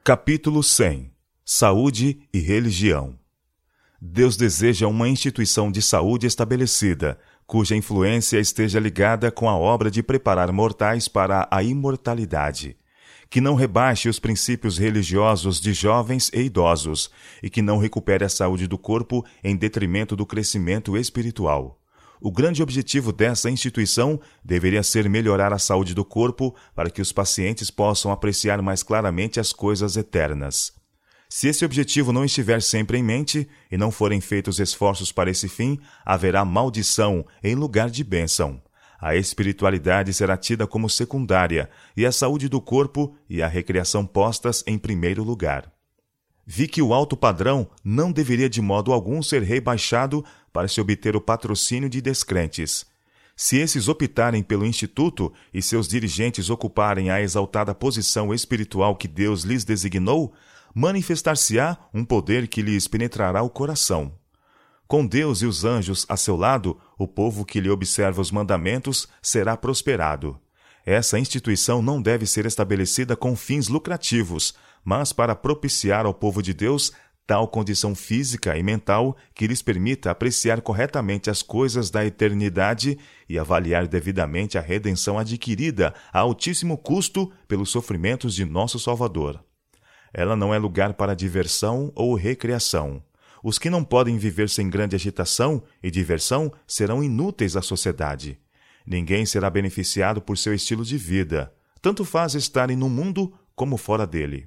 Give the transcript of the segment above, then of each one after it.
Capítulo 100 Saúde e Religião. Deus deseja uma instituição de saúde estabelecida, cuja influência esteja ligada com a obra de preparar mortais para a imortalidade, que não rebaixe os princípios religiosos de jovens e idosos, e que não recupere a saúde do corpo em detrimento do crescimento espiritual. O grande objetivo dessa instituição deveria ser melhorar a saúde do corpo para que os pacientes possam apreciar mais claramente as coisas eternas. Se esse objetivo não estiver sempre em mente e não forem feitos esforços para esse fim, haverá maldição em lugar de bênção. A espiritualidade será tida como secundária e a saúde do corpo e a recreação postas em primeiro lugar. Vi que o alto padrão não deveria de modo algum ser rebaixado para se obter o patrocínio de descrentes. Se esses optarem pelo Instituto e seus dirigentes ocuparem a exaltada posição espiritual que Deus lhes designou, manifestar-se-á um poder que lhes penetrará o coração. Com Deus e os anjos a seu lado, o povo que lhe observa os mandamentos será prosperado. Essa instituição não deve ser estabelecida com fins lucrativos, mas para propiciar ao povo de Deus tal condição física e mental que lhes permita apreciar corretamente as coisas da eternidade e avaliar devidamente a redenção adquirida a altíssimo custo pelos sofrimentos de nosso Salvador. Ela não é lugar para diversão ou recreação. Os que não podem viver sem grande agitação e diversão serão inúteis à sociedade. Ninguém será beneficiado por seu estilo de vida. Tanto faz estarem no mundo como fora dele.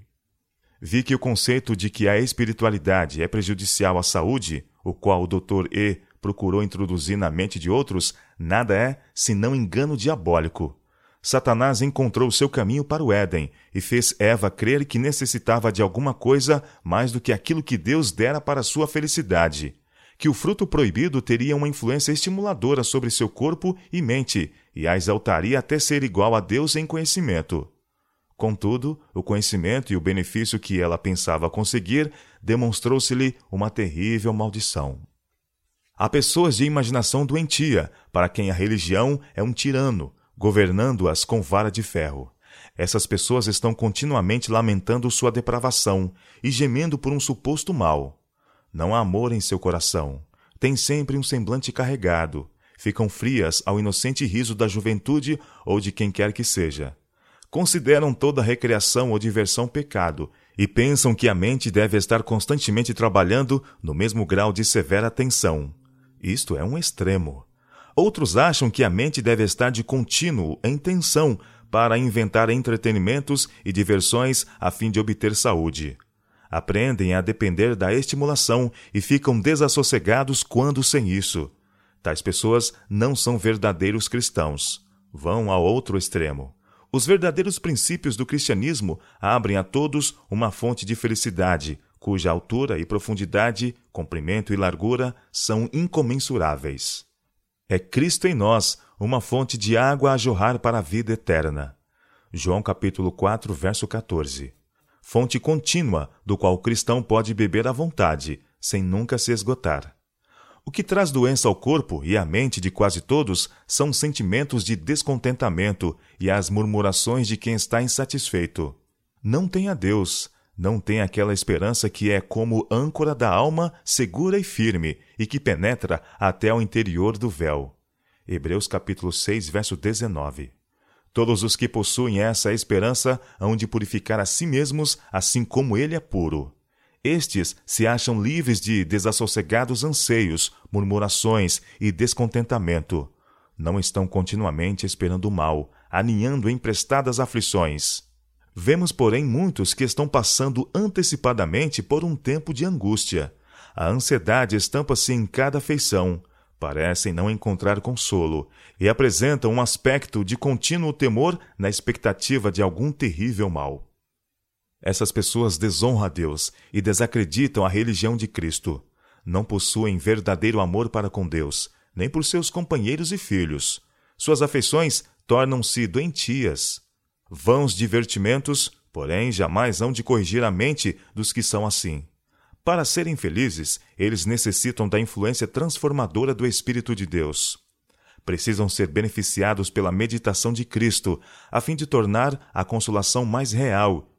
Vi que o conceito de que a espiritualidade é prejudicial à saúde, o qual o Dr. E. procurou introduzir na mente de outros, nada é senão engano diabólico. Satanás encontrou seu caminho para o Éden e fez Eva crer que necessitava de alguma coisa mais do que aquilo que Deus dera para sua felicidade, que o fruto proibido teria uma influência estimuladora sobre seu corpo e mente e a exaltaria até ser igual a Deus em conhecimento. Contudo, o conhecimento e o benefício que ela pensava conseguir demonstrou-se-lhe uma terrível maldição. Há pessoas de imaginação doentia, para quem a religião é um tirano, governando-as com vara de ferro. Essas pessoas estão continuamente lamentando sua depravação e gemendo por um suposto mal. Não há amor em seu coração. Têm sempre um semblante carregado. Ficam frias ao inocente riso da juventude ou de quem quer que seja. Consideram toda recreação ou diversão pecado e pensam que a mente deve estar constantemente trabalhando no mesmo grau de severa tensão. Isto é um extremo. Outros acham que a mente deve estar de contínuo em tensão para inventar entretenimentos e diversões a fim de obter saúde. Aprendem a depender da estimulação e ficam desassossegados quando sem isso. Tais pessoas não são verdadeiros cristãos. Vão ao outro extremo. Os verdadeiros princípios do cristianismo abrem a todos uma fonte de felicidade, cuja altura e profundidade, comprimento e largura são incomensuráveis. É Cristo em nós, uma fonte de água a jorrar para a vida eterna. João capítulo 4, verso 14. Fonte contínua, do qual o cristão pode beber à vontade, sem nunca se esgotar. O que traz doença ao corpo e à mente de quase todos são sentimentos de descontentamento e as murmurações de quem está insatisfeito. Não tem a Deus, não tem aquela esperança que é como âncora da alma, segura e firme, e que penetra até ao interior do véu. Hebreus capítulo 6, verso 19. Todos os que possuem essa esperança hão de purificar a si mesmos, assim como ele é puro. Estes se acham livres de desassossegados anseios, murmurações e descontentamento. Não estão continuamente esperando o mal, aninhando emprestadas aflições. Vemos, porém, muitos que estão passando antecipadamente por um tempo de angústia. A ansiedade estampa-se em cada feição, parecem não encontrar consolo e apresentam um aspecto de contínuo temor na expectativa de algum terrível mal. Essas pessoas desonram a Deus e desacreditam a religião de Cristo. Não possuem verdadeiro amor para com Deus, nem por seus companheiros e filhos. Suas afeições tornam-se doentias. Vãos divertimentos, porém, jamais hão de corrigir a mente dos que são assim. Para serem felizes, eles necessitam da influência transformadora do Espírito de Deus. Precisam ser beneficiados pela meditação de Cristo, a fim de tornar a consolação mais real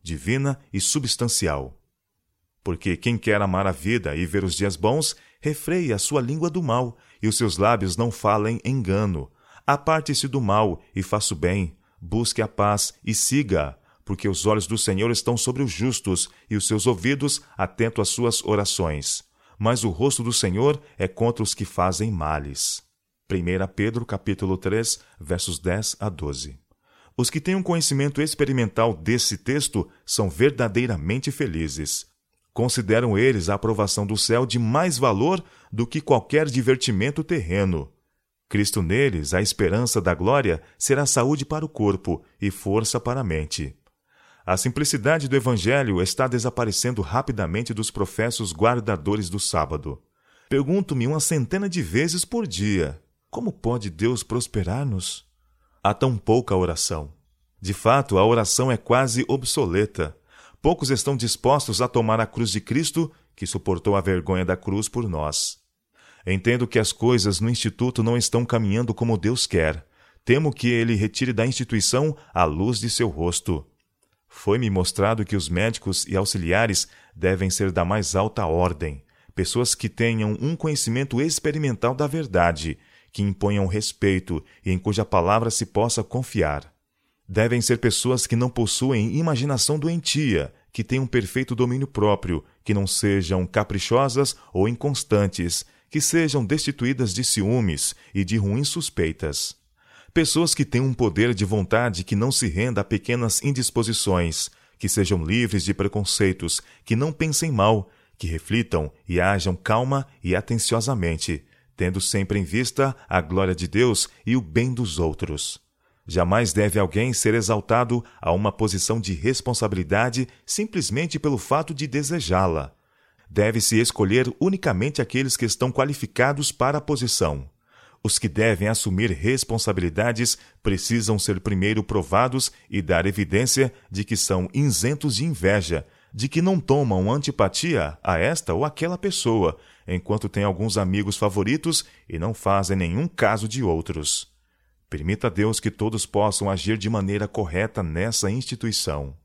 divina e substancial. Porque quem quer amar a vida e ver os dias bons, refreie a sua língua do mal, e os seus lábios não falem engano. Aparte-se do mal e faça o bem, busque a paz e siga-a, porque os olhos do Senhor estão sobre os justos e os seus ouvidos atentos às suas orações. Mas o rosto do Senhor é contra os que fazem males. 1 Pedro, capítulo 3, versos 10 a 12. Os que têm um conhecimento experimental desse texto são verdadeiramente felizes. Consideram eles a aprovação do céu de mais valor do que qualquer divertimento terreno. Cristo neles, a esperança da glória, será saúde para o corpo e força para a mente. A simplicidade do Evangelho está desaparecendo rapidamente dos professos guardadores do sábado. Pergunto-me uma centena de vezes por dia: como pode Deus prosperar-nos? Há tão pouca oração. De fato, a oração é quase obsoleta. Poucos estão dispostos a tomar a cruz de Cristo, que suportou a vergonha da cruz por nós. Entendo que as coisas no Instituto não estão caminhando como Deus quer. Temo que Ele retire da instituição a luz de seu rosto. Foi-me mostrado que os médicos e auxiliares devem ser da mais alta ordem, pessoas que tenham um conhecimento experimental da verdade, que imponham respeito e em cuja palavra se possa confiar. Devem ser pessoas que não possuem imaginação doentia, que tenham perfeito domínio próprio, que não sejam caprichosas ou inconstantes, que sejam destituídas de ciúmes e de ruins suspeitas. Pessoas que tenham um poder de vontade que não se renda a pequenas indisposições, que sejam livres de preconceitos, que não pensem mal, que reflitam e ajam calma e atenciosamente, tendo sempre em vista a glória de Deus e o bem dos outros. Jamais deve alguém ser exaltado a uma posição de responsabilidade simplesmente pelo fato de desejá-la. Deve-se escolher unicamente aqueles que estão qualificados para a posição. Os que devem assumir responsabilidades precisam ser primeiro provados e dar evidência de que são isentos de inveja, de que não tomam antipatia a esta ou aquela pessoa, enquanto têm alguns amigos favoritos e não fazem nenhum caso de outros. Permita a Deus que todos possam agir de maneira correta nessa instituição.